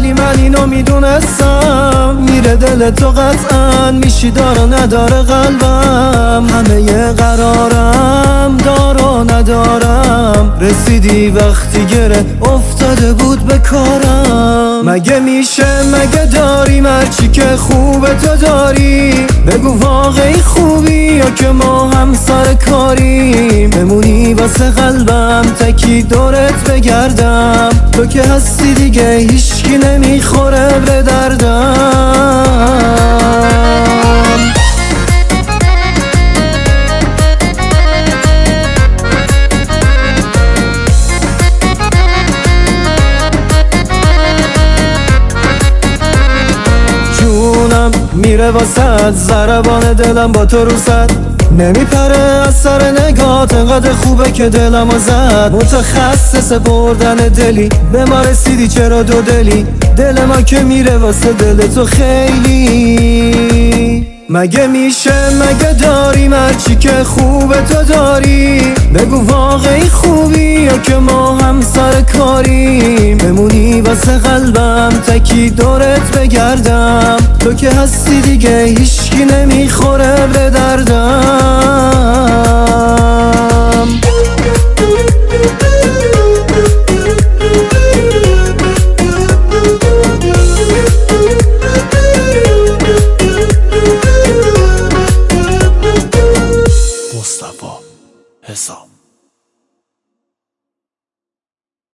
ولی من اینو میدونستم میره دل تو قطعا میشی دار و نداره قلبم. همه قرارم دار و ندارم، رسیدی وقتی گره افتاده بود به کارم. مگه میشه مگه داری مرچی که خوبه تو داری؟ بگو واقعی خوبی یا که ما هم سر کاریم؟ بمونی واسه قلبم تکی دورت بگردم، تو که هستی دیگه هیچکی نمیخوره به دردم. جونم میره واسد، ضربان دلم با تو روست نمیپره از سر نگات، انقدر خوبه که دلمو زد. متخصص بردن دلی به ما رسیدی چرا دو دلی؟ دل ما که میره واسه دل تو خیلی. مگه میشه مگه داری مرچی که خوبه تو داری؟ بگو واقعی خوبی یا که ما هم سر کاریم؟ بمونی واسه قلبم تکی دورت بگردم، تو که هستی دیگه هیچکی نمیخوره به دردم.